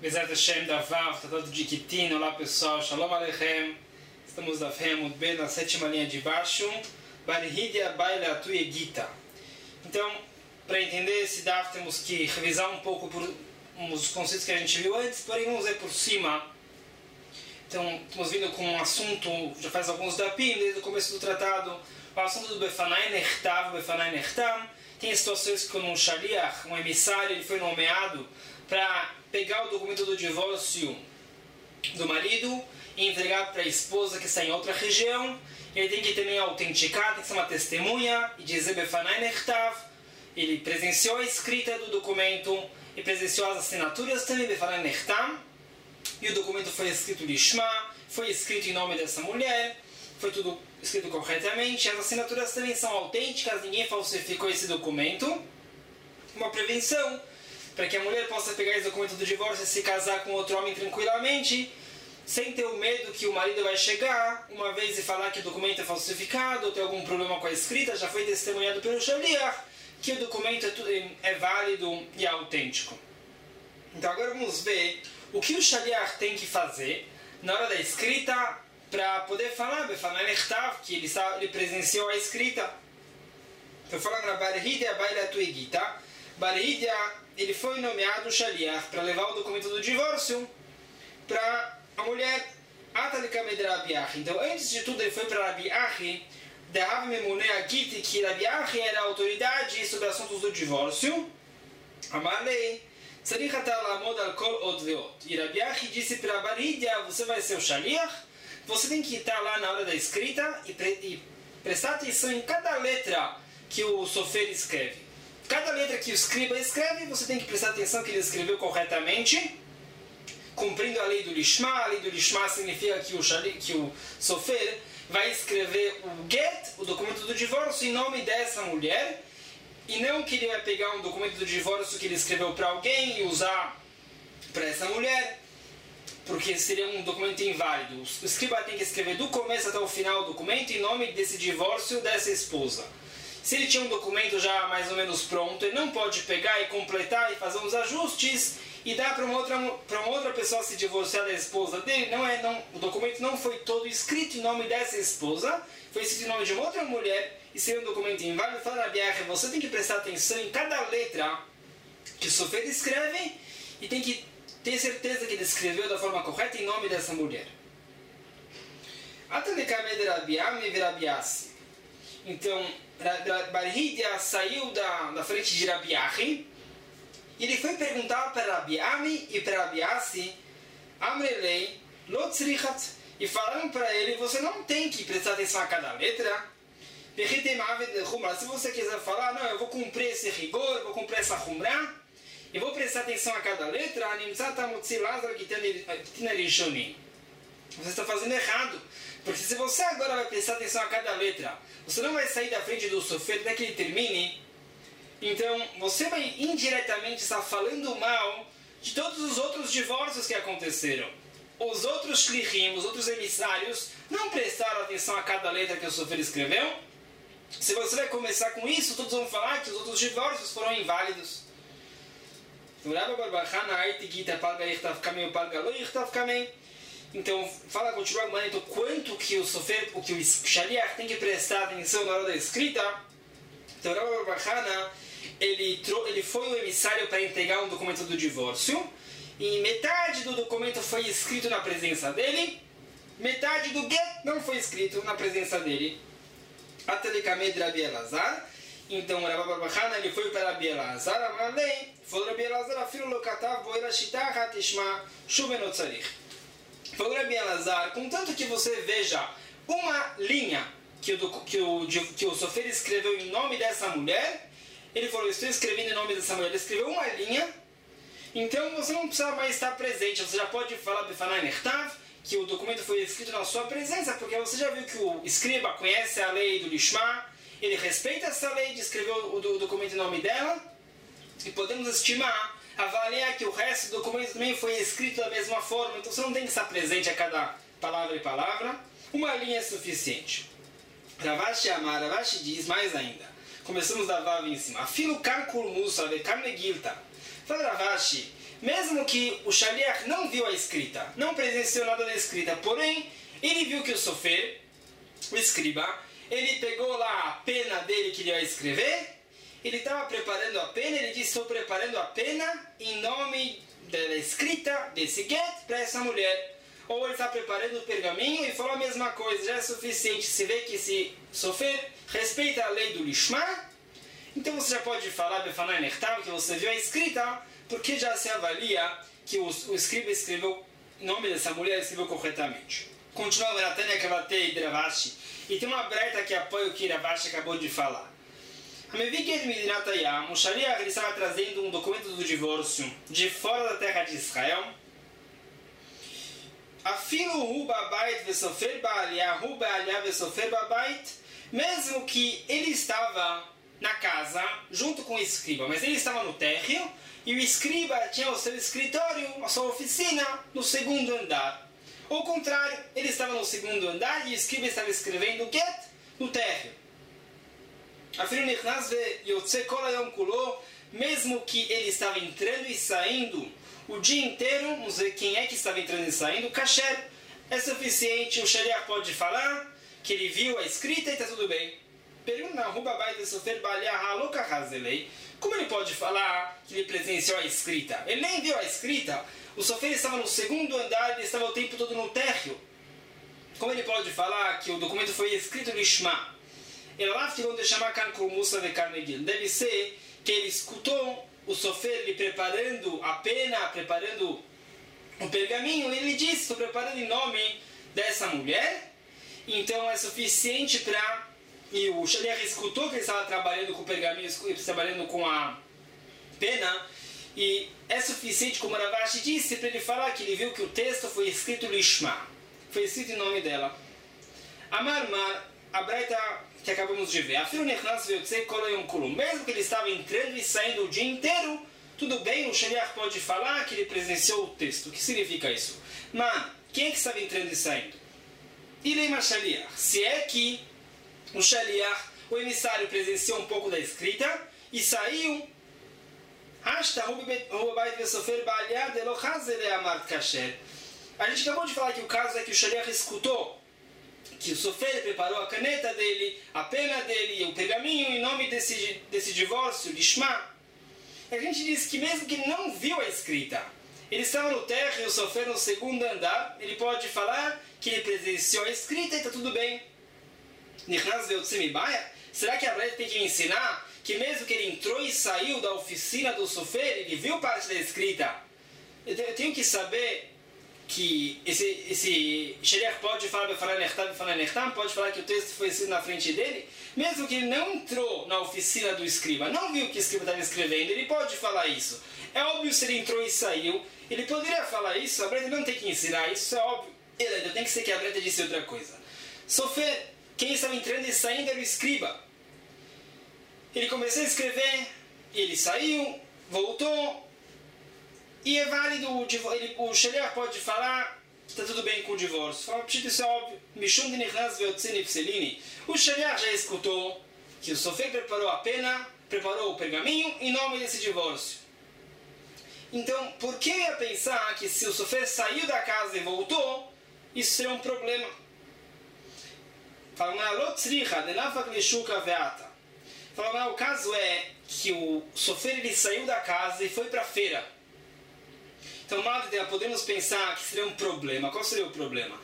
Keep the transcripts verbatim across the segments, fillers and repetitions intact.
Bezerra Hashem da Vav, Tratado de Kitin. Olá pessoal, Shalom Aleichem. Estamos da Femut B na sétima linha de baixo. Barihidia Baila Tuye Gita. Então, para entender esse daf, temos que revisar um pouco por uns conceitos que a gente viu antes, porém vamos ver por cima. Então, estamos vindo com um assunto, já faz alguns dapim, desde o começo do tratado, o assunto do Befanai Nechtav, Befanai Nechtam. Tem situações que quando um shaliach, um emissário, ele foi nomeado para pegar o documento do divórcio do marido e entregar para a esposa que está em outra região. Ele tem que também autenticar, tem que ser uma testemunha e dizer Befanai Nechtav. Ele presenciou a escrita do documento e presenciou as assinaturas também Befanai Nechtam. E o documento foi escrito Lishma, foi escrito em nome dessa mulher, foi tudo escrito corretamente. As assinaturas também são autênticas, ninguém falsificou esse documento. Uma prevenção para que a mulher possa pegar esse documento do divórcio e se casar com outro homem tranquilamente, sem ter o medo que o marido vai chegar uma vez e falar que o documento é falsificado ou tem algum problema com a escrita. Já foi testemunhado pelo shaliach que o documento é, é válido e autêntico. Então agora vamos ver o que o shaliach tem que fazer na hora da escrita para poder falar Befanai Nechtav, que ele, ele presenciou a escrita. Então falando na Barihidia Baila Tuye Gita, Barihidia, ele foi nomeado shaliach para levar o documento do divórcio para a mulher Atalika Med Rabi Achi. Então antes de tudo ele foi para Rabi Achi, Dehav Memune Agiti, que Rabi Achi era a autoridade sobre assuntos do divórcio. Amarlei Tzarich ata la'amod al kol od ve'od. E Rabi Achi disse para Barihidia, você vai ser o shaliach, você tem que estar lá na hora da escrita e, pre e prestar atenção em cada letra que o sofer escreve. Cada letra que o escriba escreve, você tem que prestar atenção que ele escreveu corretamente, cumprindo a lei do Lishma. A lei do Lishma significa que o, shali, que o sofer vai escrever o get, o documento do divórcio, em nome dessa mulher, e não que ele vai pegar um documento do divórcio que ele escreveu para alguém e usar para essa mulher, porque seria um documento inválido. O escriba tem que escrever do começo até o final o documento em nome desse divórcio dessa esposa. Se ele tinha um documento já mais ou menos pronto, ele não pode pegar e completar e fazer uns ajustes e dar para uma outra, para uma outra pessoa se divorciar da esposa dele. Não é, não, o documento não foi todo escrito em nome dessa esposa, foi escrito em nome de uma outra mulher e seria um documento inválido. Fala Rabi Achi, você tem que prestar atenção em cada letra que o sofer escreve e tem que ter certeza que ele escreveu da forma correta em nome dessa mulher. Então, Barihidia saiu da, da frente de Rabi Achi e ele foi perguntar para Rabi Ami e para Rabi Asi, Amrelei, Lotzrichat, e falaram para ele, você não tem que prestar atenção a cada letra. Se você quiser falar, não, eu vou cumprir esse rigor, vou cumprir essa humrah, e vou prestar atenção a cada letra, você está fazendo errado. Porque se você agora vai prestar atenção a cada letra, você não vai sair da frente do sofer até que ele termine. Então, você vai indiretamente estar falando mal de todos os outros divórcios que aconteceram. Os outros shlichim, os outros emissários, não prestaram atenção a cada letra que o sofer escreveu. Se você vai começar com isso, todos vão falar que os outros divórcios foram inválidos. Então, fala, continua agora, então, quanto que o sofer, o que o shaliach tem que prestar atenção na hora da escrita. Então, Rabbi Barbachana, ele, ele foi o emissário para entregar um documento do divórcio, e metade do documento foi escrito na presença dele, metade do get não foi escrito na presença dele. Atelicamed Rabi Elazar. Então, Rabbi Barbachana, ele foi para Rabi Elazar, Amalei, falou Rabi Elazar, afilo lokatav boela shitach hatishma shuvenotzarich. Falou Rabi Elazar, contanto que você veja uma linha que o, que o, que o sofer escreveu em nome dessa mulher, ele falou, estou escrevendo em nome dessa mulher, ele escreveu uma linha, então você não precisa mais estar presente, você já pode falar Befanai Nechtav, que o documento foi escrito na sua presença, porque você já viu que o escriba conhece a lei do Lishma, ele respeita essa lei de escrever o, o documento em nome dela, e podemos estimar, avaliar que o resto do documento também foi escrito da mesma forma, então você não tem que estar presente a cada palavra e palavra, uma linha é suficiente. Ravashi Amar, Ravashi diz mais ainda, começamos da Vav em cima, Afilo Karkul Musa, Vekam Negilta. Fala Ravashi, mesmo que o Shaliach não viu a escrita, não presenciou nada da escrita, porém, ele viu que o Sofer, o escriba, ele pegou lá a pena dele que ele ia escrever, ele estava preparando a pena, ele disse, estou preparando a pena em nome da escrita desse get para essa mulher. Ou ele está preparando o pergaminho e falou a mesma coisa, já é suficiente, se vê que esse Sofer respeita a lei do Lishma, então você já pode falar, Befanai Nechtav, que você viu a escrita, porque já se avalia que o, o escriba escreveu, em nome dessa mulher, escreveu corretamente. Continua a Tânia Kavatei de Ravashi, e tem uma breta que apoia o que Ravashi acabou de falar. A Meviket Medinat Hayam, o Shaliach ele estava trazendo um documento do divórcio de fora da terra de Israel. Afilo hu babait vesofer ba'aliyah hu ba'aliyah vesofer babait, mesmo que ele estava na casa, junto com o escriba, mas ele estava no térreo, e o escriba tinha o seu escritório, a sua oficina, no segundo andar. Ao contrário, ele estava no segundo andar e o escriba estava escrevendo o get no térreo. Mesmo que ele estava entrando e saindo o dia inteiro, vamos ver quem é que estava entrando e saindo, kasher, é suficiente, o Shaliach pode falar que ele viu a escrita e está tudo bem. Como ele pode falar que ele presenciou a escrita? Ele nem viu a escrita. O Sofer estava no segundo andar, ele estava o tempo todo no térreo. Como ele pode falar que o documento foi escrito Lishma? Deve ser que ele escutou o Sofer ele preparando a pena, preparando o pergaminho, e ele disse, estou preparando em nome dessa mulher, então é suficiente para... E o Shaliach escutou que ele estava trabalhando com o pergaminho, trabalhando com a pena, e é suficiente, como Ravashi disse, para ele falar que ele viu que o texto foi escrito Lishma, foi escrito em nome dela. Amar Mar, a Braita que acabamos de ver, mesmo que ele estava entrando e saindo o dia inteiro, tudo bem, o Shaliach pode falar que ele presenciou o texto. O que significa isso? Mas, quem é que estava entrando e saindo? Ilema Shaliach, se é que o Shaliach, o emissário, presenciou um pouco da escrita e saiu. A gente acabou de falar que o caso é que o Shaliach escutou que o Sofer preparou a caneta dele, a pena dele e o pergaminho em nome desse, desse divórcio, Lishma. A gente diz que mesmo que não viu a escrita, ele estava no térreo e o Sofer no segundo andar, ele pode falar que ele presenciou a escrita e está tudo bem. Será que a Braita tem que ensinar que mesmo que ele entrou e saiu da oficina do Sofer, ele viu parte da escrita? Eu tenho que saber que esse, esse Shaliach pode falar, falar Nechtam, falar Nechtam, pode falar que o texto foi escrito na frente dele, mesmo que ele não entrou na oficina do escriba, não viu o que o escriba estava escrevendo, ele pode falar isso. É óbvio se ele entrou e saiu, ele poderia falar isso, a Braita não tem que ensinar, isso é óbvio. Ele ainda tem que ser que a Braita disse outra coisa. Sofer, quem estava entrando e saindo era o escriba. Ele começou a escrever, ele saiu, voltou, e é válido, ele, o Shaliach pode falar que está tudo bem com o divórcio. Fala, isso é óbvio. O Shaliach já escutou que o Sofer preparou a pena, preparou o pergaminho em nome desse divórcio. Então, por que eu ia pensar que se o Sofer saiu da casa e voltou, isso seria um problema? Fala, Fala, o caso é que o Sofer ele saiu da casa e foi para a feira. Então, podemos pensar que seria um problema. Qual seria o problema?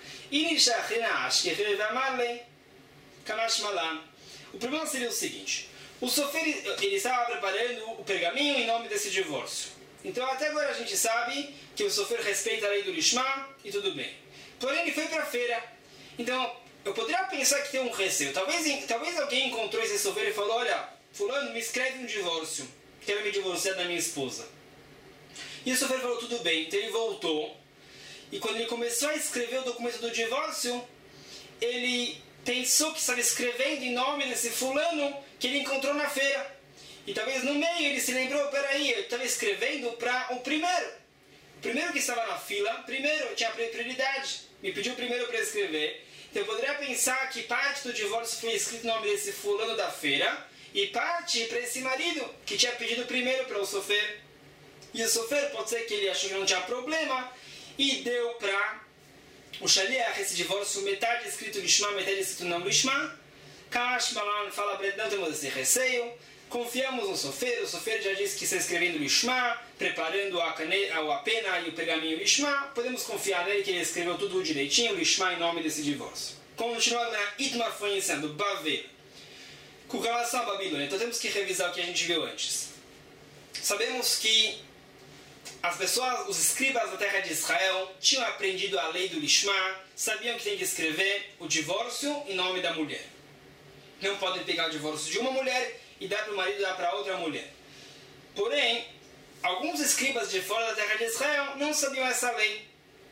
O problema seria o seguinte. O Sofer ele estava preparando o pergaminho em nome desse divórcio. Então, até agora a gente sabe que o Sofer respeita a lei do Lishma e tudo bem. Porém, ele foi para a feira. Então, eu poderia pensar que tem um receio. Talvez, talvez alguém encontrou esse Sofer e falou, olha, fulano, me escreve um divórcio. Quero me divorciar da minha esposa. E o Sofer falou, tudo bem. Então ele voltou. E quando ele começou a escrever o documento do divórcio, ele pensou que estava escrevendo em nome desse fulano que ele encontrou na feira. E talvez no meio ele se lembrou, peraí, eu estava escrevendo para o primeiro. O primeiro que estava na fila, primeiro tinha prioridade. Me pediu primeiro para escrever. Então eu poderia pensar que parte do divórcio foi escrito em nome desse fulano da feira e parte para esse marido que tinha pedido primeiro para o Sofer. E o sofer, pode ser que ele achou que não tinha problema e deu para o shaliach esse divórcio, metade escrito lishma, metade escrito não lishma. Kamash Malan fala para ele, não temos esse receio, confiamos no sofer, o sofer já disse que está escrevendo lishma, preparando a, cane... a pena e o pergaminho lishma, podemos confiar nele que ele escreveu tudo direitinho, lishma, em nome desse divórcio. Continuando na Itmar foi ensinando, Bavel, com relação à Babilônia, então temos que revisar o que a gente viu antes. Sabemos que as pessoas, os escribas da terra de Israel, tinham aprendido a lei do lishma, sabiam que tem que escrever o divórcio em nome da mulher. Não podem pegar o divórcio de uma mulher e dar para o marido e dar para outra mulher. Porém, alguns escribas de fora da terra de Israel não sabiam essa lei.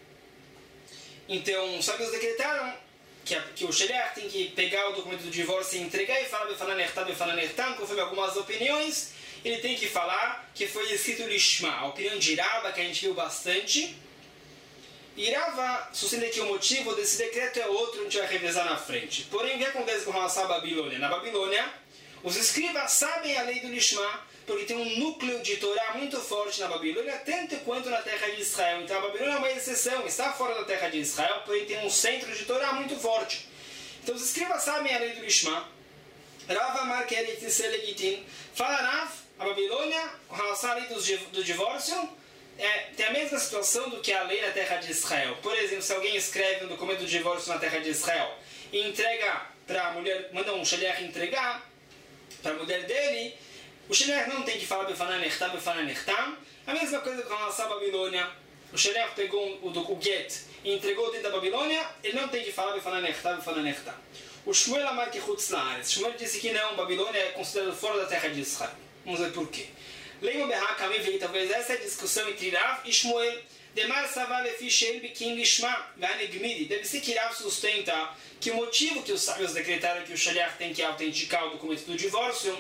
Então, os sábios decretaram que, a, que o shaliach tem que pegar o documento do divórcio e entregar e falar befalanechtam, befalanechtam, conforme algumas opiniões, ele tem que falar que foi escrito lishma, a opinião de Rava, que a gente viu bastante. E Rava sustenta que o motivo desse decreto é outro, a gente vai revisar na frente. Porém, o que acontece com relação à Babilônia? Na Babilônia, os escribas sabem a lei do lishma, porque tem um núcleo de Torá muito forte na Babilônia, tanto quanto na terra de Israel. Então a Babilônia é uma exceção, está fora da terra de Israel, porém tem um centro de Torá muito forte. Então os escribas sabem a lei do lishma. Rav Amar Keret Selegitin. Fala Rav, a Babilônia, com relação à lei do divórcio, É, tem a mesma situação do que a lei na terra de Israel. Por exemplo, se alguém escreve um documento de divórcio na terra de Israel e entrega para a mulher, manda um shaliach entregar para a mulher dele, o shaliach não tem que falar befananechtam, befananechtam. A mesma coisa com relação à Babilônia. O shaliach pegou o, o, o get e entregou dentro da Babilônia, ele não tem que falar befananechtam, befananechtam. O Shmuel Amar que chutz laaretz. Shmuel disse que não, Babilônia é considerado fora da terra de Israel. Vamos ver por quê. Leio Berra Kamim veio talvez essa é a discussão entre Rav e Shmuel. Demar Savar Lefi Shein Bikin Lishma Vanegmidi. Deve ser que Rav sustenta que o motivo que os sábios decretaram que o shaliach tem que autenticar o documento do divórcio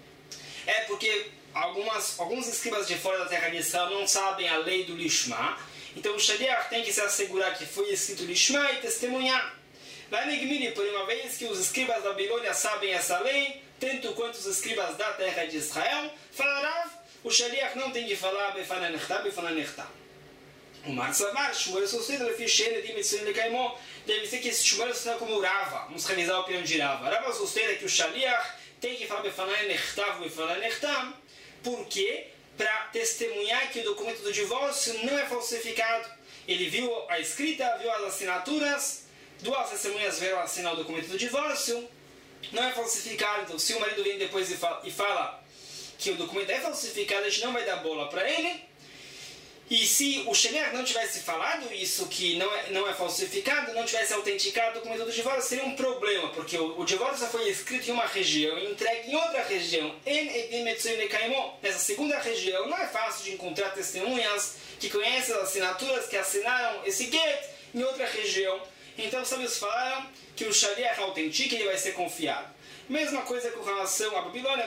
é porque algumas, alguns escribas de fora da terra de Israel não sabem a lei do Lishma. Então o shaliach tem que se assegurar que foi escrito Lishma e testemunhar. Vanegmidi, por uma vez que os escribas da Babilônia sabem essa lei, tanto quanto os escribas da terra de Israel, fala Rav, o shaliach não tem que falar befananechtam, befananechtam. O Marsavar, Shmuel sustenta, ele fez cheiro de Mitzvah de Caimó. Deve ser que esse Shmuel sustenta como Rava. Vamos revisar a opinião de Rava. Rava sustenta que o shaliach tem que falar befananechtam, befananechtam. Por quê? Para testemunhar que o documento do divórcio não é falsificado. Ele viu a escrita, viu as assinaturas, duas testemunhas vieram assinar o documento do divórcio, não é falsificado. Então, se o marido vem depois e fala, e fala que o documento é falsificado, a gente não vai dar bola para ele. E se o shaliach não tivesse falado isso, que não é, não é falsificado, não tivesse autenticado o documento do divórcio, seria um problema, porque o, o divórcio foi escrito em uma região e entregue em outra região. Nessa segunda região, não é fácil de encontrar testemunhas que conhecem as assinaturas que assinaram esse get em outra região. Então, os sábios falaram que o shaliach autentica e ele vai ser confiado. Mesma coisa com relação à Babilônia,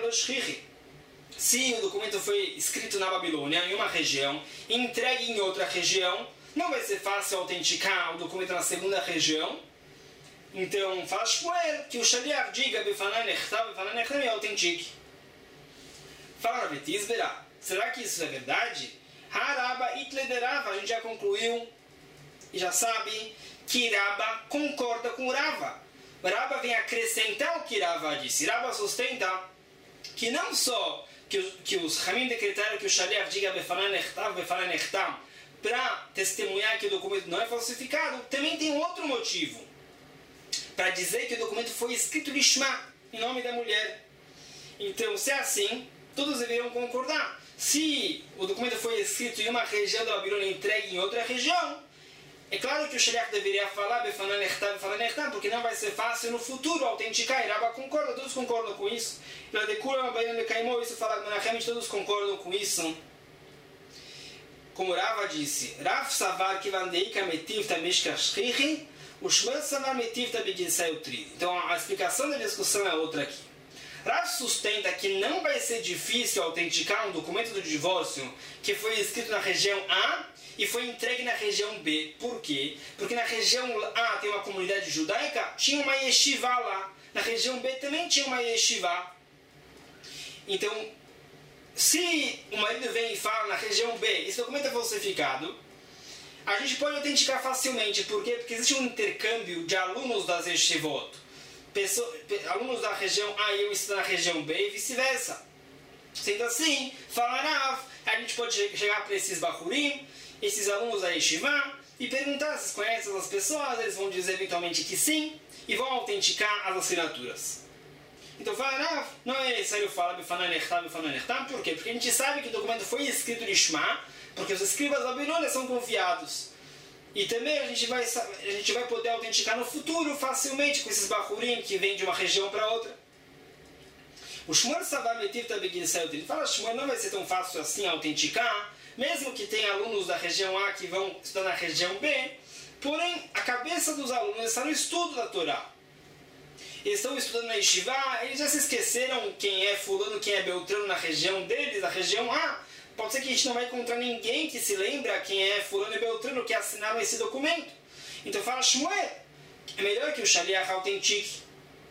se o documento foi escrito na Babilônia, em uma região, e entregue em outra região, não vai ser fácil autenticar o documento na segunda região. Então, fala Shmuel que o shaliach diga befananechtam, befananechtam e autentique. Fala Rav Tisberá, será que isso é verdade? Haraba itlederava, a gente já concluiu e já sabe que Raba concorda com Rava. Raba vem acrescentar o que Rava disse. Raba sustenta que não só que, que os Ramim decretaram que o shaliach diga befananechtam, befananechtam, para testemunhar que o documento não é falsificado, também tem um outro motivo. Para dizer que o documento foi escrito lishma, em nome da mulher. Então, se é assim, todos deveriam concordar. Se o documento foi escrito em uma região da Babilônia e entregue em outra região, é claro que o shaliach deveria falar befananechtam, befananechtam, porque não vai ser fácil no futuro autenticar. E Raba concorda, todos concordam com isso. Pela decura, uma banana de Caimó, isso fala que realmente todos concordam com isso. Como Rava disse, Rav Savar que vandeika metiv tamishkashrihi, o Shmuel Savar metiv tabidisayutri. Então a explicação da discussão é outra aqui. Rav sustenta que não vai ser difícil autenticar um documento do divórcio que foi escrito na região A e foi entregue na região B. Por quê? Porque na região A tem uma comunidade judaica, tinha uma yeshiva lá. Na região B também tinha uma yeshiva. Então, se o marido vem e fala na região B, esse documento é falsificado, a gente pode autenticar facilmente. Por quê? Porque existe um intercâmbio de alunos das yeshivot. Pessoa, alunos da região A e eu estou na região B e vice-versa. Sendo assim, falar, a gente pode chegar para esses bahurim, esses alunos da yeshiva, e perguntar se conhecem as pessoas, eles vão dizer eventualmente que sim, e vão autenticar as assinaturas. Então fala, não é necessário falar bifanan-nechtam, bifanan-nechtam, por quê? Porque a gente sabe que o documento foi escrito de Shema, porque os escribas da Babilônia são confiados. E também a gente vai, a gente vai poder autenticar no futuro facilmente com esses bahurim que vêm de uma região para outra. O Shmuel Savar Metiv Tabegin Sayot, ele fala, Shmuel não vai ser tão fácil assim autenticar, mesmo que tenha alunos da região A que vão estudar na região B, porém a cabeça dos alunos está no estudo da Torá. Eles estão estudando na Yeshiva, eles já se esqueceram quem é fulano, quem é beltrano na região deles, na região A. Pode ser que a gente não vai encontrar ninguém que se lembra quem é fulano e beltrano que assinaram esse documento. Então fala, Shmuel, é melhor que o Shaliach autentique.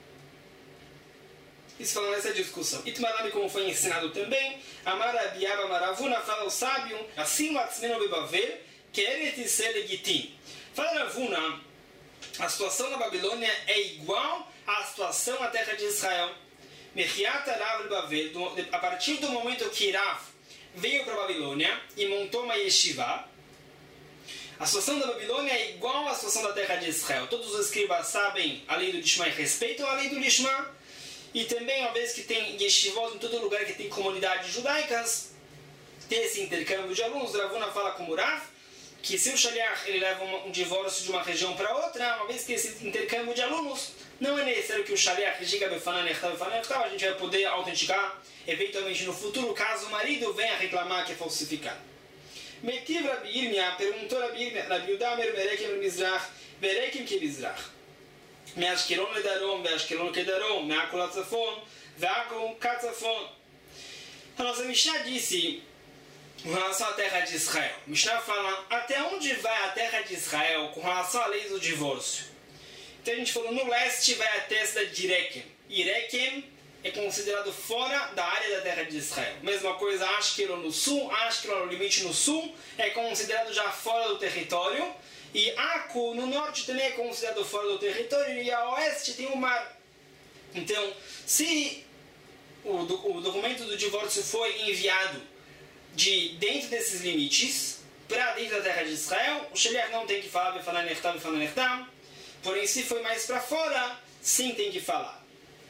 Isso falando nessa discussão. Itmarami, como foi ensinado também, Amarabiaba Maravuna, fala o sábio, assim Matzmeno Bebavel, Keret Israel Legitim. Fala Ravuna, a situação na Babilônia é igual à situação na terra de Israel. Mechiat Arav Bebavel, a partir do momento que Rav veio para a Babilônia e montou uma yeshiva, a situação da Babilônia é igual à situação da terra de Israel. Todos os escribas sabem a lei do Lishma e respeitam a lei do Lishma. E também, uma vez que tem yeshivot em todo lugar que tem comunidades judaicas, tem esse intercâmbio de alunos. Ravuna fala com o Rav que se o Shaliach ele leva um, um divórcio de uma região para outra, uma vez que esse intercâmbio de alunos, não é necessário que o Shaliach diga befanan-nechtam, befanan-nechtam, a gente vai poder autenticar eventualmente no futuro, caso o marido venha reclamar que é falsificado. Metiv Rabi Irmia perguntou Rabi Irmia, Rabi Yudah mer Berekim Mizrach, Berekim que Mizrach. מאשקלון לדרום ואשקלון כדרום, מעכו לצפון ועכו כצפון. A nossa Mishnah disse com relação à terra de Israel. Mishnah fala até onde vai a terra de Israel com relação à lei do divórcio. Então a gente falou no leste vai até a cidade de Irekem. Irekem é considerado fora da área da terra de Israel. Mesma coisa Ashkelon no sul, Ashkelon no limite no sul é considerado já fora do território. E Aco, no norte, também é considerado fora do território, e a oeste tem o mar. Então, se o, do, o documento do divórcio foi enviado de dentro desses limites para dentro da terra de Israel, o Shaliach não tem que falar befanan-nechtam, befanan-nechtam. Porém, se foi mais para fora, sim tem que falar.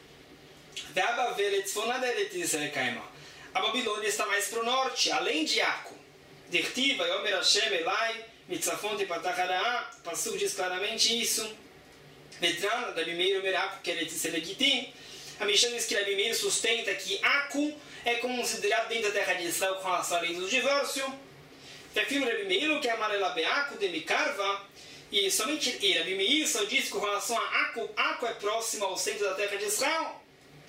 A Babilônia está mais para o norte, além de Aco. Dirtiva, Yomer Hashem, Elai, Mitzafon de Patacharaá, o Passuco diz claramente isso. Vetran, Rabi Meir Meraku, que é legitim. A Mishnah diz que Rabi Meir sustenta que Acu é considerado dentro da terra de Israel com relação à lei do divórcio. Tefim Rabi Meir, que é amarela Beaku, de Mikarva. E somente e Rabi Meir só diz que com relação a Acu, Acu é próximo ao centro da terra de Israel.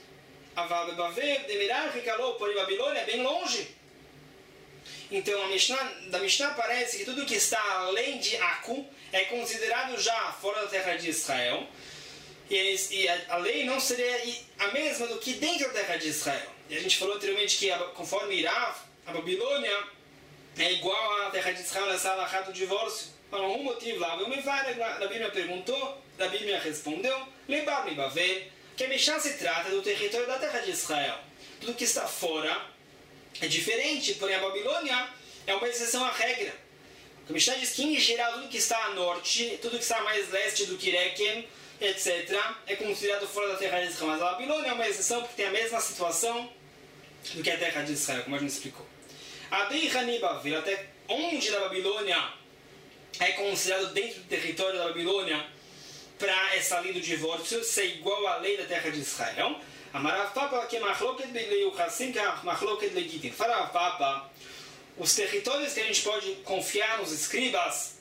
Aval Bebavel, de Mirar, que calou por Babilônia, é bem longe. Então, a Mishnah, da Mishnah parece que tudo que está além de Acu é considerado já fora da terra de Israel. E, e a, a lei não seria a mesma do que dentro da terra de Israel. E a gente falou anteriormente que, a, conforme Irav, a Babilônia é igual à terra de Israel nessa alahá do divórcio. Por algum motivo lá, a Bíblia perguntou, a Bíblia respondeu, Lebar me Bavel, que a Mishnah se trata do território da terra de Israel. Tudo que está fora é diferente, porém a Babilônia é uma exceção à regra. A Mishnah diz que, em geral, tudo que está a norte, tudo que está a mais leste do que Irekem, etcétera, é considerado fora da terra de Israel. Mas a Babilônia é uma exceção porque tem a mesma situação do que a terra de Israel, como a gente explicou. Adei Hanibavir, até onde da Babilônia é considerado dentro do território da Babilônia para essa lei do divórcio ser igual à lei da terra de Israel. Amarav Papa, que machloket beileiuchassim, que machloket legitim. Farav Papa, os territórios que a gente pode confiar nos escribas,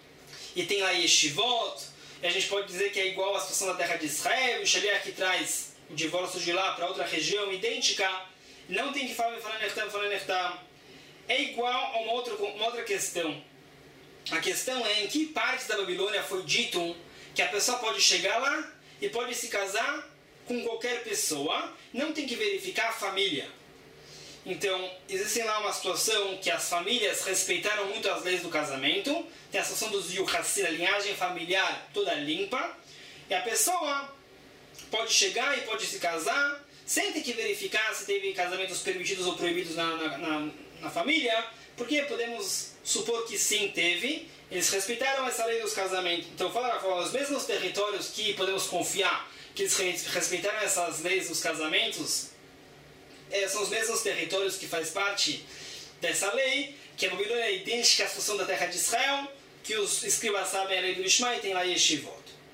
e tem lá yeshivot, e a gente pode dizer que é igual à situação da terra de Israel, e o Shaliach que traz o divórcio de lá para outra região idêntica, não tem que falar befanan-nechtam, befanan-nechtam. É igual a uma outra, uma outra questão. A questão é em que parte da Babilônia foi dito que a pessoa pode chegar lá e pode se casar com qualquer pessoa, não tem que verificar a família. Então, existe lá uma situação que as famílias respeitaram muito as leis do casamento. Tem a situação dos Yuchassin, a linhagem familiar toda limpa. E a pessoa pode chegar e pode se casar sem ter que verificar se teve casamentos permitidos ou proibidos na, na, na, na família, porque podemos supor que sim teve. Eles respeitaram essa lei dos casamentos. Então, fala, fala, os mesmos territórios que podemos confiar que eles respeitaram essas leis dos casamentos, é, são os mesmos territórios que faz parte dessa lei, que a Babilônia é idêntica à situação da terra de Israel, que os escribas sabem a lei do Lishma e tem lá Yeshivot.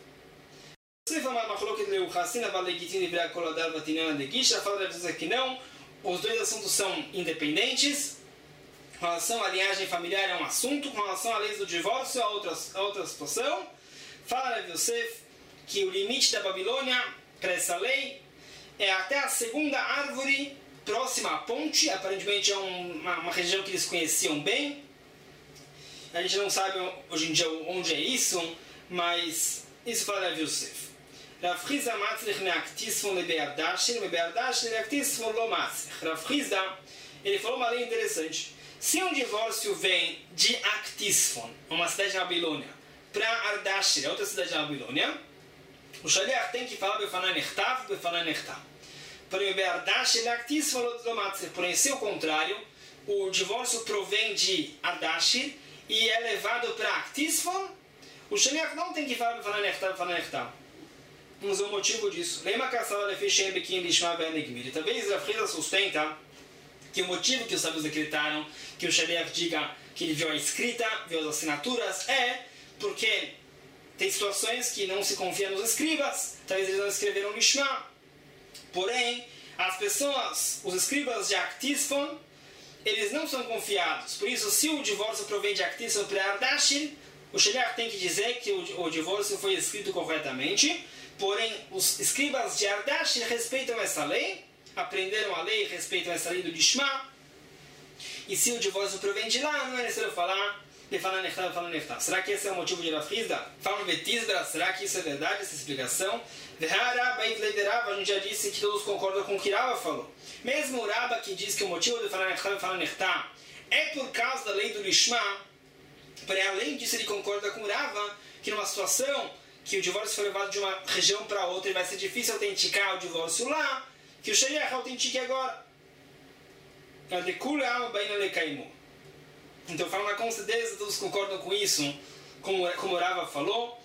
Se falar Machloked Leuchassin, Aval Legitim Livre Koladar Vatinana de Gisha, fala dizer que não, os dois assuntos são independentes. Com relação à linhagem familiar é um assunto, com relação à lei do divórcio é outra, outra situação. Fala Rav Yosef que o limite da Babilônia para essa lei é até a segunda árvore próxima à ponte. Aparentemente é um, uma, uma região que eles conheciam bem. A gente não sabe hoje em dia onde é isso, mas isso fala Rav Yosef. Rav Chizda matzlich neaktisfon lebeardashin, lebeardashin neaktisfon lo matzlich. Rav Chizda, ele falou uma lei interessante. Se um divórcio vem de Aktisfon, uma cidade da Babilônia, para Ardashir, outra cidade da Babilônia, o Shaliach tem que falar Befanan Nechtav, Befanan Nechtav. Porém, Beardashir, Aktisfon, lo matzlich. Porém, se o contrário, o divórcio provém de Ardashir e é levado para Aktisfon, o Shaliach não tem que falar Befanan Nechtav, Befanan Nechtav. Vamos ver o motivo disso. Lema Kassala Lefishem Bekim Lishma Ben Negmir. Talvez a Frida sustenta que o motivo que os sábios decretaram que o Shaliach diga que ele viu a escrita, viu as assinaturas, é porque tem situações que não se confia nos escribas, talvez eles não escreveram Lishma. Porém, as pessoas, os escribas de Aktisfon, eles não são confiados. Por isso, se o divórcio provém de Aktisfon para Ardashir, o Shaliach tem que dizer que o, o divórcio foi escrito corretamente. Porém, os escribas de Ardashir respeitam essa lei, aprenderam a lei e respeitam essa lei do Lishma. E se o divórcio provém de lá, não é necessário falar de falar nechtav, falar nechtav. Será que esse é o motivo de Rav Chizda? Falam Betizbra, será que isso é verdade, essa explicação? A gente já disse que todos concordam com o que Rava falou. Mesmo o Raba que diz que o motivo de falar nechtav, falar nechtav é por causa da lei do Lishma, porém, além disso, ele concorda com o Rava que numa situação que o divórcio foi levado de uma região para outra e vai ser difícil autenticar o divórcio lá, que o Shaliach autentique agora. Então, falando com certeza, todos concordam com isso, como, como o Rava falou.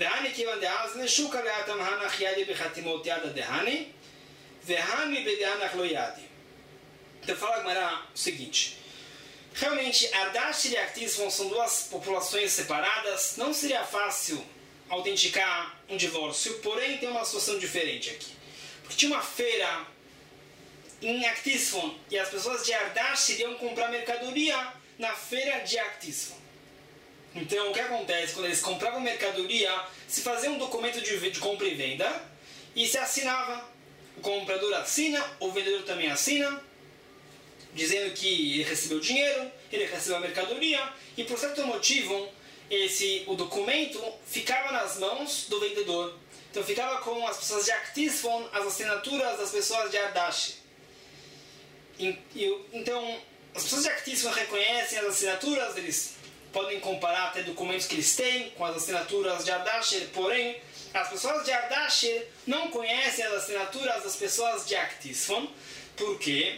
Então, fala agora o seguinte. Realmente, Ardashir e Aktisfon são duas populações separadas. Não seria fácil autenticar um divórcio, porém tem uma situação diferente aqui. Porque tinha uma feira em Aktisfon e as pessoas de Ardashir iriam comprar mercadoria na feira de Aktisfon. Então, o que acontece? Quando eles compravam mercadoria, se fazia um documento de, de compra e venda e se assinava. O comprador assina, o vendedor também assina, dizendo que ele recebeu dinheiro, ele recebeu a mercadoria e por certo motivo esse, o documento ficava nas mãos do vendedor. Então ficava com as pessoas de Aktisfon, as assinaturas das pessoas de Ardashir. E, e, então as pessoas de Aktisfon reconhecem as assinaturas, eles podem comparar até documentos que eles têm com as assinaturas de Ardashir, porém as pessoas de Ardashir não conhecem as assinaturas das pessoas de Aktisfon. Por quê?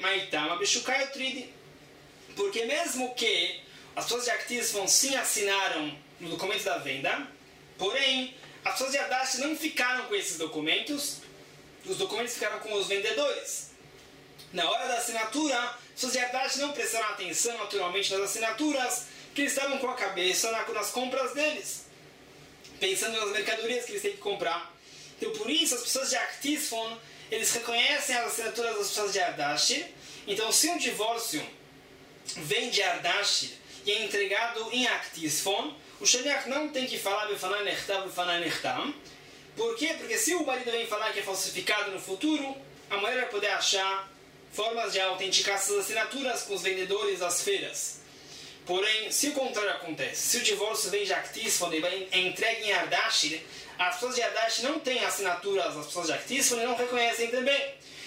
Porque mesmo que as pessoas de Aktisfon sim assinaram no documento da venda, porém as pessoas de Ardashir não ficaram com esses documentos, os documentos ficaram com os vendedores. Na hora da assinatura, as pessoas de Ardashir não prestaram atenção naturalmente nas assinaturas, que eles estavam com a cabeça nas compras deles, pensando nas mercadorias que eles têm que comprar. Então por isso as pessoas de Aktisfon, eles reconhecem as assinaturas das pessoas de Ardashir. Então se um divórcio vem de Ardashir e é entregado em Aktisfon, o Shaliach não tem que falar Befanan Nechtav, Befanan Nechtam. Por quê? Porque se o marido vem falar que é falsificado no futuro, a mulher vai poder achar formas de autenticar essas assinaturas com os vendedores das feiras. Porém, se o contrário acontece, se o divórcio vem de Aktisfon e é entregue em Ardashir, as pessoas de Ardashir não têm assinaturas das pessoas de Aktisfon e não reconhecem também.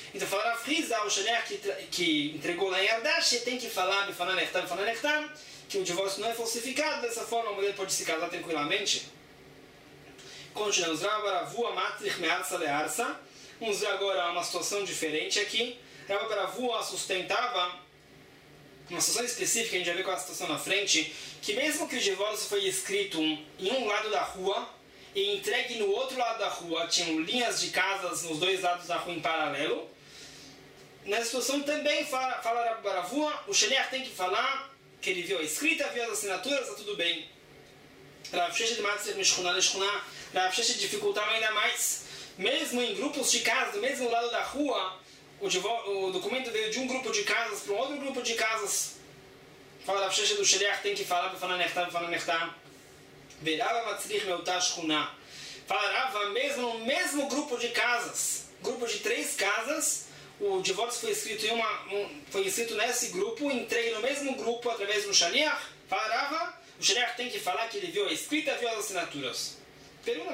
Então fala Rav Hizda, o Shaliach que, que entregou lá em Ardash, tem que falar, Bifanan Nechtam, Bifanan Nechtam, que o divórcio não é falsificado, dessa forma a mulher pode se casar tranquilamente. Continuamos. Rav Baravua Matrich Me'arsa Le'arsa. Vamos ver agora uma situação diferente aqui. Rav Baravua sustentava uma situação específica, a gente vai ver qual é a situação na frente, que mesmo que o divórcio foi escrito em um lado da rua e entregue no outro lado da rua, tinham linhas de casas nos dois lados da rua em paralelo, nessa situação também fala, fala Rav Baravua, o Shaliach tem que falar que ele viu a escrita, viu as assinaturas, está tudo bem. Rav Sheshet de Matzir Mishchuna Leshchuna, Rav Sheshet dificultava ainda mais, mesmo em grupos de casas do mesmo lado da rua, O, o documento veio de um grupo de casas para um outro grupo de casas. Fala Rav Sheshet do Shaliach tem que falar para falar Nechtam, falar Nechtam. Verava Matzrich Meutah Shchuna. Fala Rava, mesmo no mesmo grupo de casas, grupo de três casas, o divórcio foi escrito em uma, um, foi escrito nesse grupo, entregue no mesmo grupo através do Shaliach. Fala Rava, o Shaliach tem que falar que ele viu a escrita, viu as assinaturas. Pergunta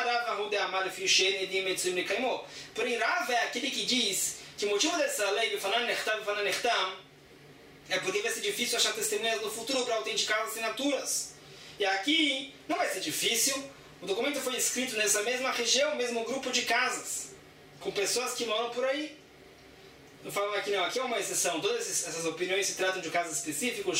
Porém, Rava é aquele que diz que o motivo dessa lei, é porque vai ser difícil achar testemunhas no futuro para autenticar as assinaturas. E aqui não vai ser difícil. O documento foi escrito nessa mesma região, mesmo grupo de casas, com pessoas que moram por aí. Não falam aqui não, aqui é uma exceção. Todas essas opiniões se tratam de um caso específico.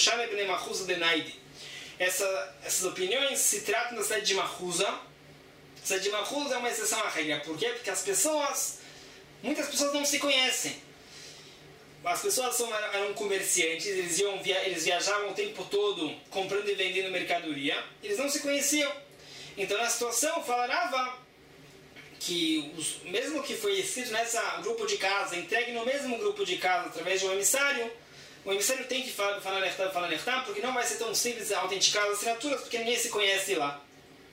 Essa, essas opiniões se tratam da cidade de Mahuza. A cidade de Mahuza é uma exceção à regra. Por quê? Porque as pessoas, muitas pessoas não se conhecem. As pessoas são, eram comerciantes, eles, iam via, eles viajavam o tempo todo comprando e vendendo mercadoria. Eles não se conheciam. Então, na situação, falava que, os, mesmo que foi escrito nesse grupo de casa, entregue no mesmo grupo de casa através de um emissário, o emissário tem que falar falar nechtam, falar nechtam, porque não vai ser tão simples autenticar as assinaturas, porque ninguém se conhece lá.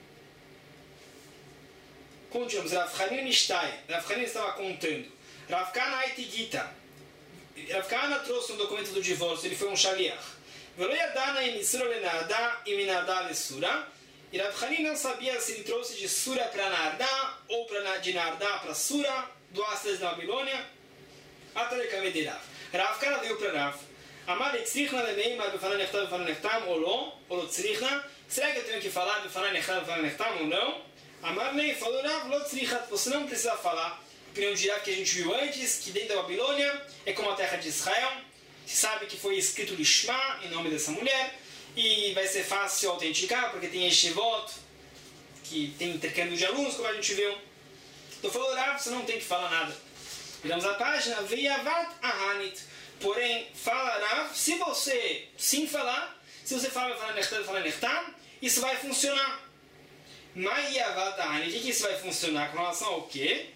Continuamos. Rav Chanin Mishtai. Rav Chanin estava contando. Rav Kana Aiti Gita. Rav Kana trouxe um documento do divórcio, ele foi um shaliach. Velo yadana imissura lenarda e minarda lesura. E Rav Chanin não sabia se ele trouxe de sura para narda ou pra, de narda para sura, do Astres da Babilônia. Atalekame de Rav. Rav Kana veio para Rav. Amar etzrichna leneimar befanan nechtam befanan nechtam ou não? Ou não tzrichna? Será que eu tenho que falar befanan nechtam befanan nechtam ou não? Amar nem falou Rav, lo tzrichat. Você não precisa falar. A opinião de Rav que a gente viu antes, que dentro da Babilônia é como a terra de Israel. Se sabe que foi escrito Lishma em nome dessa mulher. E vai ser fácil autenticar, porque tem Yeshivot, que tem intercâmbio de alunos, como a gente viu. Então falou Rav, você não tem que falar nada. Viramos a página, Veiavat Ahanit. Porém, fala Rav, se você sim falar, se você falar falar nechtam, falar nechtam, isso vai funcionar. Maiavat Ahanit, o que isso vai funcionar? Com relação ao quê?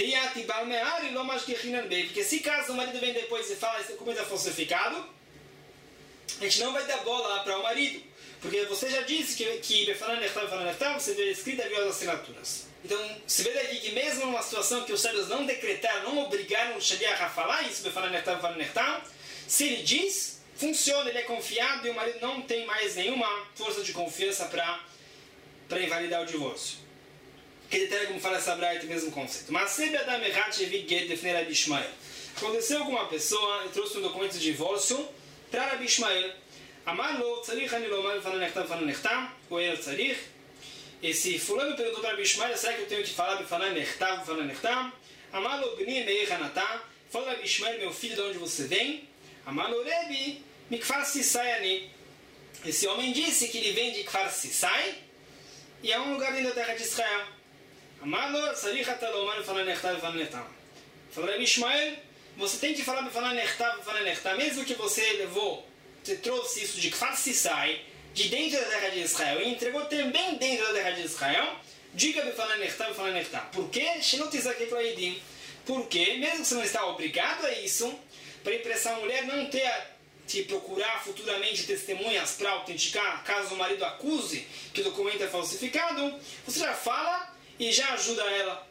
Porque se caso o marido vem depois e fala esse documento é falsificado, a gente não vai dar bola lá para o marido, porque você já disse que que você vê escrita e viu as assinaturas. Então, se vê daqui que mesmo numa situação que os sábios não decretaram, não obrigaram o shaliach a falar isso, se ele diz, funciona, ele é confiado e o marido não tem mais nenhuma força de confiança para para invalidar o divórcio. Que detalhe como fala essa braita, o mesmo conceito. Mas sempre Adam Echat Shevik Get Defnei Rabi Ishmael. Aconteceu com uma pessoa e trouxe um documento de divórcio para Rabi Ishmael. Amar lo tzarich ani lomar fanan nechtam fanan nechtam, ou ele tzarich. Esse fulano perguntou para Rabi Ishmael, será que eu tenho que falar fanan nechtam fanan nechtam? Amar lo bni mei hanatá. Fala Rabi Ishmael, meu filho, de onde você vem? Amar lo Rebi mikfar sisai ani. Esse homem disse que ele vem de Kfar Sisai e é um lugar dentro da terra de Israel. Amalo, tzarich ata lomar fanan nechtam fanan nechtam. Fala Rabi Ishmael, você tem que falar fanan nechtam fanan nechtam, mesmo que você levou, você trouxe isso de Kfar Sisai, de dentro da terra de Israel, e entregou também dentro da terra de Israel, diga befanan nechtam fanan nechtam. Por quê? Shenotizake proidim. Por quê? Mesmo que você não está obrigado a isso, para impressar a mulher não ter que procurar futuramente testemunhas para autenticar, caso o marido acuse que o documento é falsificado, você já fala e já ajuda ela.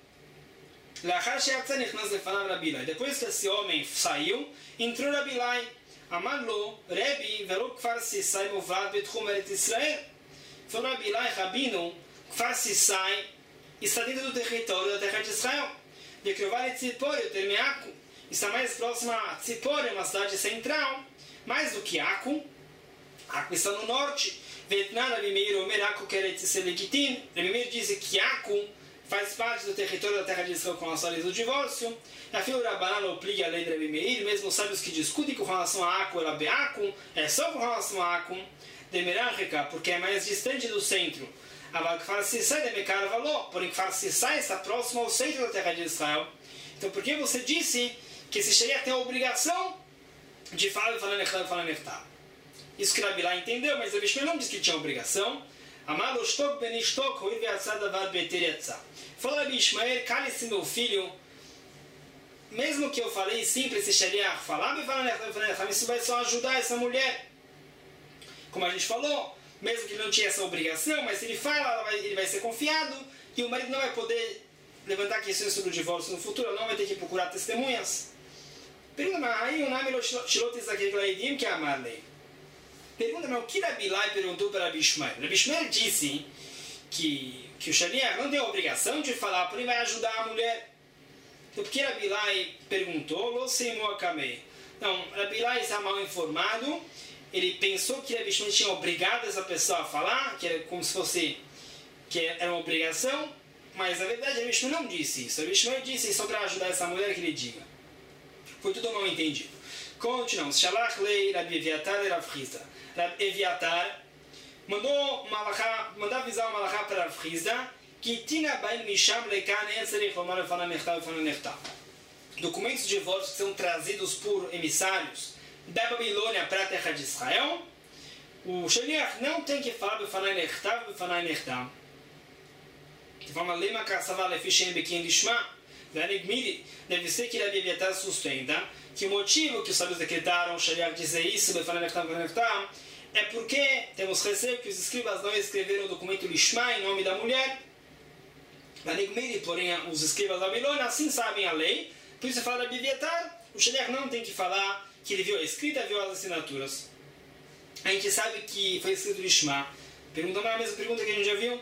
Depois que esse homem saiu, entrou Rabilai. Amarlo, Rebi, velo Kfar Sisai movad betchum Eretz Israel. Falou Rabilai, Rabino, Kfar Sisai está dentro do território da terra de Israel. está mais próxima a Tzipor, uma cidade central, mais do que Akko. Akko está no norte. Vietnã, Rabi Meir, Omer, Akko, Keret, Selegitim. Rabi Meir diz que Akko faz parte do território da terra de Israel com relação à lei do divórcio. A filha Rabanan obriga a lei de Rabi Meir, mesmo sábios que discutem com relação a Akko, ela é Akko, é só com relação a Akko, de Meracheka, porque é mais distante do centro. A Kfar Sisai de Mekar Való, porém Kfar Sisai está próximo ao centro da terra de Israel. Então, por que você disse que esse Shariach tem a obrigação de falar e falar Nechta e falar Nechta? Isso que Rabi lá entendeu, mas Rabi Shmuel não disse que tinha obrigação. Amalo Shtok ben Shtok, Huir ve'atzad avad be'eter yatzah. Falou Rabi Ishmael, cale-se meu filho, mesmo que eu falei sim para esse Shariach, falar e falar Nechta e falar Nechta, isso vai só ajudar essa mulher. Como a gente falou, mesmo que ele não tinha essa obrigação, mas se ele fala, vai, ele vai ser confiado e o marido não vai poder levantar questões sobre o divórcio no futuro, ela não vai ter que procurar testemunhas. Pergunta, mas aí o nome Shilotes daquele Claidim que é a Marley. Pergunta, mas o que Rabi Lai perguntou para Rabi Ishmael? Rabi Ishmael disse que, que o Shariach não tem a obrigação de falar, porém vai ajudar a mulher. Então, por que Rabi Lai perguntou? Lo seimu akamei. Não, Rabi Lai está mal informado. Ele pensou que Rabi Ishmael tinha obrigado essa pessoa a falar, que era como se fosse que era uma obrigação, mas na verdade Rabi Ishmael não disse isso. Rabi Ishmael disse só para ajudar essa mulher que ele diga. Foi tudo mal entendido. Continuamos. Shalach lei Rabi Eviatar e Rav Chizda. Rabi Eviatar mandou, malachá, mandou avisar o malachá para Rav Chizda que tinha bain misham lekan etzerich lomar lefanan nechta lefanan nechta. Documentos de divórcio que são trazidos por emissários da Babilônia para a terra de Israel, o Shaliach não tem que falar Befanai Nechta, Befanai Nechta. De forma lema caçava lefishem bequim lishma, deve ser que Rabi Eviatar sustenta que o motivo que os sábios decretaram o Shaliach dizer isso, Befanai Nechta, Befanai Nechta, é porque temos receio que os escribas não escreveram o documento lishma em nome da mulher. Porém, os escribas da Babilônia assim sabem a lei, por isso fala Rabi Eviatar, o Shaliach não tem que falar que ele viu a escrita, viu as assinaturas. A gente sabe que foi escrito Lishma. Pergunta a mesma pergunta que a gente já viu.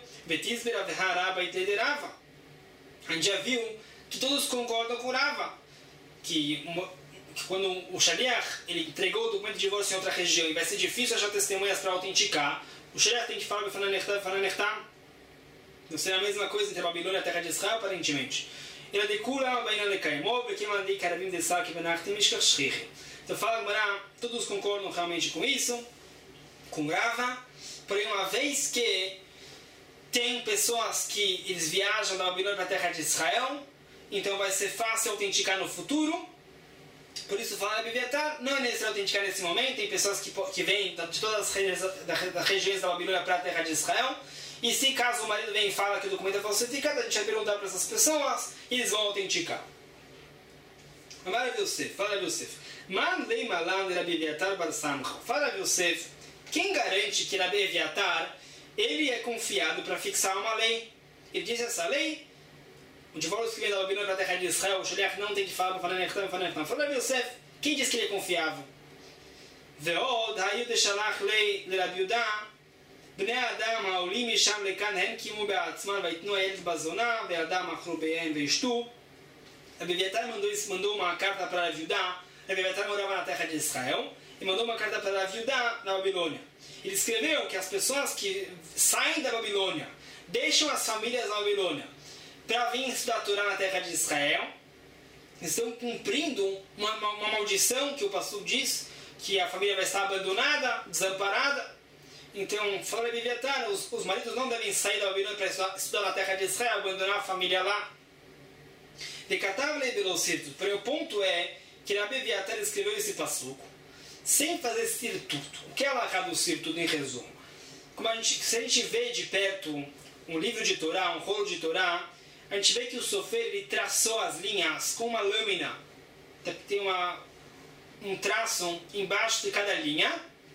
A gente já viu que todos concordam com Rava. Que, que quando o Shaliach ele entregou o documento de divórcio em outra região e vai ser difícil achar testemunhas para autenticar, o Shaliach tem que falar Befanai Nechta, Befanai Nechta. Não será a mesma coisa entre a Babilônia e a terra de Israel, aparentemente. Ele decura, Baina Lekaimov, Bekiman Karabim de Saki Benachtim Mishkach Shrichi. Então fala Gemara, todos concordam realmente com isso, com Rava, porém uma vez que tem pessoas que eles viajam da Babilônia para a terra de Israel, então vai ser fácil autenticar no futuro, por isso fala Rabi Eviatar, não é necessário autenticar nesse momento, tem pessoas que, que vêm de todas as regiões da, das regiões da Babilônia para a terra de Israel, e se caso o marido vem e fala que o documento é falsificado, a gente vai perguntar para essas pessoas e eles vão autenticar. Agora Rabi Yosef, fala Rabi Yosef. Man lei malan de Rabi Eviatar bar Samcha. Fala Rabi Yosef, quem garante que Rabi Eviatar ele é confiado para fixar uma lei? Ele diz essa lei, o divórcio que vem da Babilônia para a terra de Israel, o Shaliach não tem que falar para falar nechtam, falar nechtam. Fala Rabi Yosef, quem diz que ele é confiável? Ve'od hayu de shalach lei de Rabi Yudah בני האדם העולים משם לכאן הם קימו בעצמם ויתנו הילד בזונה והאדם אכלו ביהם וישתו. Rabi Eviatar mandou, mandou uma carta para Rabi Yudah. Rabi Eviatar morava na terra de Israel e mandou uma carta para Rabi Yudah na Babilônia. Ele escreveu que as pessoas que saem da Babilônia, deixam as famílias da Babilônia para vir estudar a Torá na terra de Israel, estão cumprindo uma, uma, uma maldição que o pastor diz que a família vai estar abandonada, desamparada. Então, fala Rabi Eviatar, os, os maridos não devem sair da Babilônia para estudar, estudar na terra de Israel, abandonar a família lá. Porém, o ponto é que Rabi Eviatar escreveu esse passuco sem fazer sirtuto. O que é a do sirtuto em resumo? Como a gente, se a gente vê de perto um livro de Torá, um rolo de Torá, a gente vê que o sofer ele traçou as linhas com uma lâmina. Tem uma, um traço embaixo de cada linha.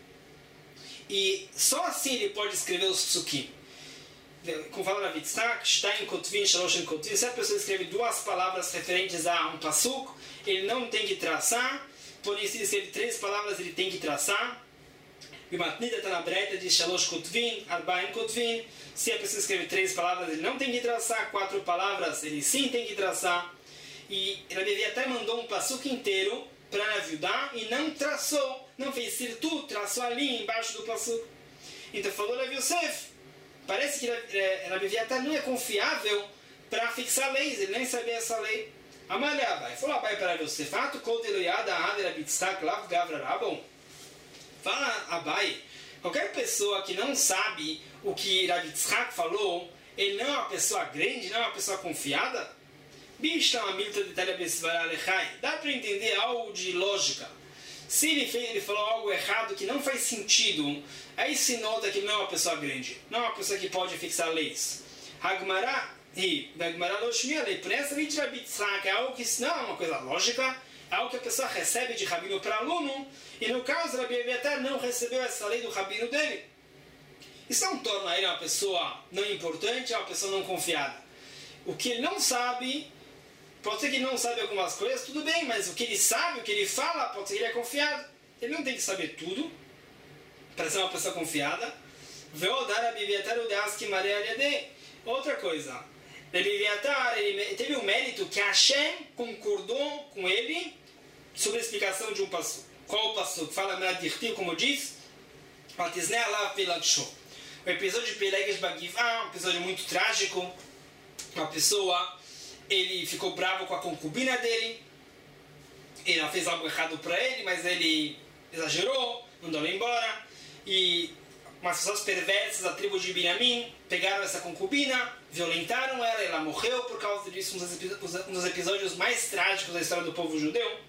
E só assim ele pode escrever os psukim. Como fala na Vitzak, Shtaim Kotvin, Shaloshem Kotvin, se a pessoa escreve duas palavras referentes a um pasuk, ele não tem que traçar, porém se ele escreve três palavras, ele tem que traçar. Bimatnida está na breta de Shalosh Kotvin, Arbaim Kotvin, se a pessoa escreve três palavras, ele não tem que traçar, quatro palavras, ele sim tem que traçar. E Rabi Aviatar mandou um passuco inteiro para Raviudá e não traçou, não fez sirtu, traçou a linha embaixo do passuco. Então falou Rabi Yosef, parece que Rabi Aviatar não é confiável para fixar leis, ele nem sabia essa lei. Amalha Abai, falou Abai para Rabi Yosef, fato kol deloyada ad Rabi Tzchak lav gavra rabon. Fala Abai, qualquer pessoa que não sabe o que Rabi Tzchak falou, ele não é uma pessoa grande, não é uma pessoa confiada? Dá para entender algo de lógica. Se ele, fez, ele falou algo errado que não faz sentido, aí se nota que ele não é uma pessoa grande, não é uma pessoa que pode fixar leis. Hagmará e Hagmará Loshmia, por essa lei de Rabi Tzchak é algo que não é uma coisa lógica, é algo que a pessoa recebe de rabino para aluno, e no caso Rabi Aviatar não recebeu essa lei do rabino dele. Isso não torna ele uma pessoa não importante, uma pessoa não confiada. O que ele não sabe, pode ser que ele não sabe algumas coisas, tudo bem, mas o que ele sabe, o que ele fala, pode ser que ele é confiado. Ele não tem que saber tudo para ser uma pessoa confiada. Outra coisa, Rabi Aviatar, ele teve o mérito que Hashem concordou com ele sobre a explicação de um passuco. Qual o passuco? Fala Meradirti, como diz, o episódio de Peleges Bagivá, um episódio muito trágico. Uma pessoa, ele ficou bravo com a concubina dele, ele fez algo errado para ele, mas ele exagerou, mandou ela embora, e umas pessoas perversas da tribo de Binyamin pegaram essa concubina, violentaram ela, ela morreu por causa disso, um dos episódios mais trágicos da história do povo judeu.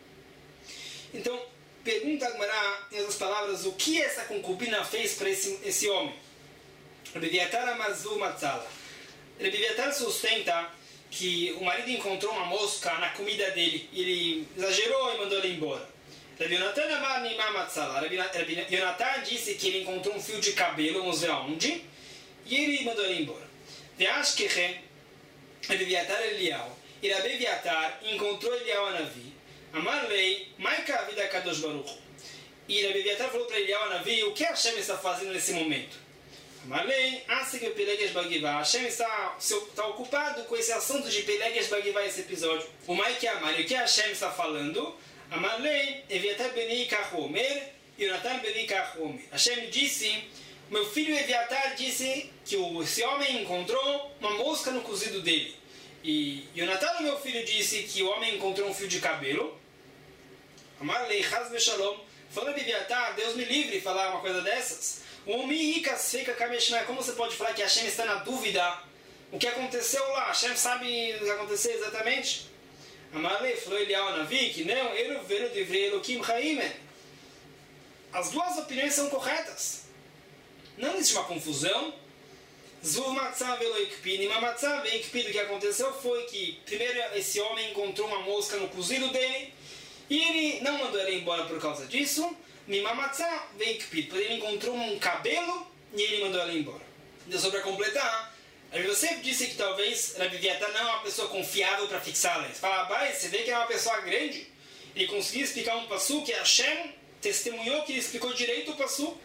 Então, pergunta a Gemara, em outras palavras, o que essa concubina fez para esse, esse homem? Rabi Aviatar Amazu Matzala. Rabi Aviatar sustenta que o marido encontrou uma mosca na comida dele, e ele exagerou e mandou ela embora. Rabi Yonatan Amar Nima Matzala. Rabi Yonatan disse que ele encontrou um fio de cabelo, vamos ver aonde, e ele mandou ela embora. Veashkeche, Rabi Aviatar Eliyahu. E Rabi Aviatar encontrou Eliyahu Anavi. Amar Lei, Maika Vida Kadosh Baruch. E Rabi Aviatar falou para Eliyahu Anavi, o que Hashem está fazendo nesse momento? Amalei, assim que o Peleges Bagivá, Hashem está, está ocupado com esse assunto de Peleges Bagivá, esse episódio. O Maike Amar, o que Hashem está falando? Amalei, Eviatar Beni Kachomer, Yonatan Beni Kachomer. Hashem disse, meu filho Eviatar disse que esse homem encontrou uma mosca no cozido dele. E Yonatan, meu filho, disse que o homem encontrou um fio de cabelo. Amalei, Chaz Beshalom. Falando de Eviatar, Deus me livre de falar uma coisa dessas. Como você pode falar que Hashem está na dúvida? O que aconteceu lá? Hashem sabe o que aconteceu exatamente? Amalei falou Eliyahu Anavi que não, ele veio de Vrei Elokim Chaime. As duas opiniões são corretas. Não existe uma confusão. Zuv Matzav Eloikpin, Ima Matzav Eloikpin. O que aconteceu foi que primeiro esse homem encontrou uma mosca no cozido dele e ele não mandou ele embora por causa disso. Mimamatzah vem Kpid, ele encontrou um cabelo e ele mandou ela embora. Então, só para completar, você disse que talvez Rabi Aviatar não é uma pessoa confiável para fixar leis. Fala, bai, você vê que é uma pessoa grande. Ele conseguiu explicar um passuco que Hashem testemunhou que ele explicou direito o passuco.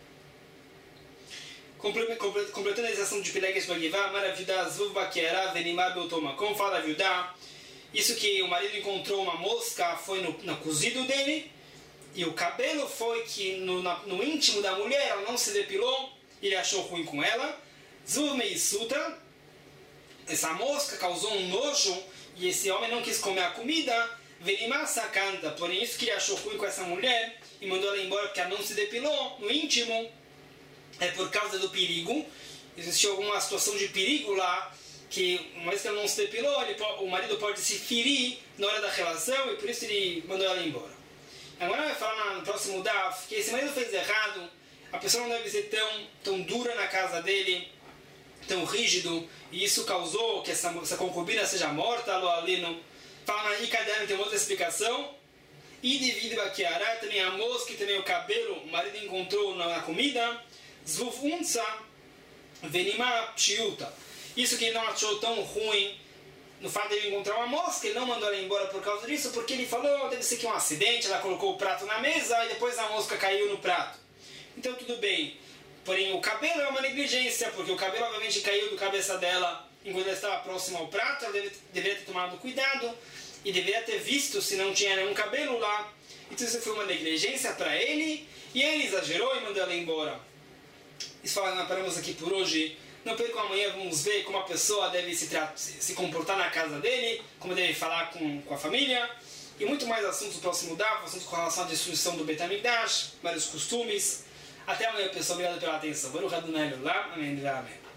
Completando a exação de Peleges Bagivá, Maravilda Zuv Bakiara Venimar Beltoma. Como fala Raviudá, isso que o marido encontrou uma mosca foi no, no cozido dele. E o cabelo foi que no, na, no íntimo da mulher ela não se depilou, ele achou ruim com ela. Zurmei Suta, essa mosca causou um nojo e esse homem não quis comer a comida. Verimar Sakanta, porém isso que ele achou ruim com essa mulher e mandou ela embora porque ela não se depilou no íntimo, é por causa do perigo. Existiu alguma situação de perigo lá, que uma vez que ela não se depilou, ele, o marido pode se ferir na hora da relação e por isso ele mandou ela embora. Agora vai falar no próximo Daf que esse marido fez errado, a pessoa não deve ser tão, tão dura na casa dele, tão rígido, e isso causou que essa, essa concubina seja morta, ali no fala na Ikadana, tem outra explicação. E devido a Kiara, também a mosca e também o cabelo, o marido encontrou na, na comida. Zvuf unsa venima pshiuta. Isso que ele não achou tão ruim no fato de ele encontrar uma mosca, ele não mandou ela embora por causa disso, porque ele falou, deve ser que é um acidente, ela colocou o prato na mesa e depois a mosca caiu no prato. Então tudo bem. Porém, o cabelo é uma negligência, porque o cabelo obviamente caiu da cabeça dela enquanto ela estava próxima ao prato, ela deve, deveria ter tomado cuidado. e deveria ter visto se não tinha nenhum cabelo lá. Então isso foi uma negligência para ele, e ele exagerou e mandou ela embora. Isso fala, nós paramos aqui por hoje. Não percam, amanhã vamos ver como a pessoa deve se, se comportar na casa dele, como deve falar com, com a família, e muito mais assuntos no próximo daf, assuntos com relação à destruição do Beit HaMikdash, vários costumes. Até amanhã, pessoal. Obrigado pela atenção. Baruch Adonai Olam. Amém. Amém.